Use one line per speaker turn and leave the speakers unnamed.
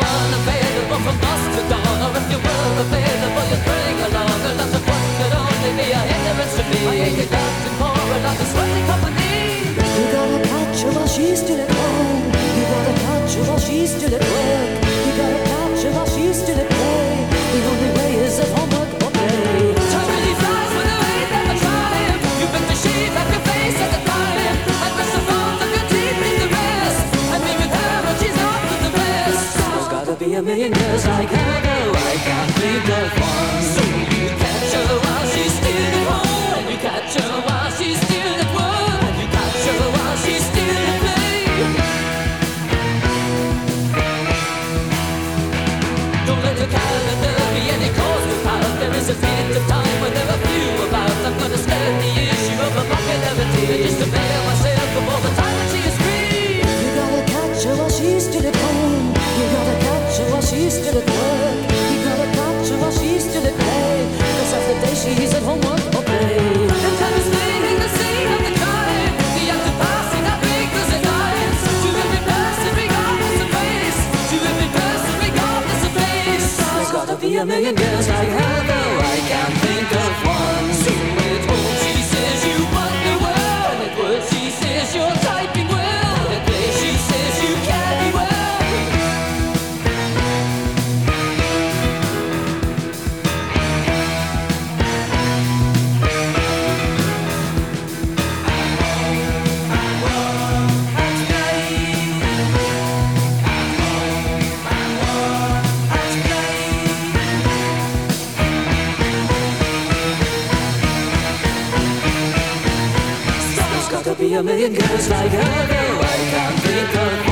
unavailable from dusk to dawn, or if you were available, you'd bring along a lot of what could only be a hindrance to me. I ain't neglecting for a lot of sweaty company.
You gotta catch her while she's still at home. You gotta catch her while she's still at work. You gotta catch her while she's still at play. The only way is at homework or play.
Time really flies when there ain't never time. You bet the shave off your face at the time, and press the phones of your teeth in the rest, and be with her when she's not with the rest.
There's gotta be a million girls like her, though I can't think of one.
So you catch her while she's still at home, and you catch her while she's still at work, and you catch her while she's still at play. Don't let your calendar be any cause without. There is a bit of time when there are few about. I'm gonna skirt the issue of a popularity, just to avail myself of all the time that she is free.
You gotta catch her while she's still at home. You gotta catch her while she's still at work. You gotta catch her while she's still at play. 'Cause half the day she's at homework or play.
And time is fleeting the scene of the crime. The act of passing that brings a lines to every person regardless of race. To every person regardless of place.
There's gotta be a million girls like her, though I can't think of one.
So at home she says you wonder well, and at work she says you're typing well, and at play she says you carry well.
There's gotta be a million girls like her, though I can't think of one.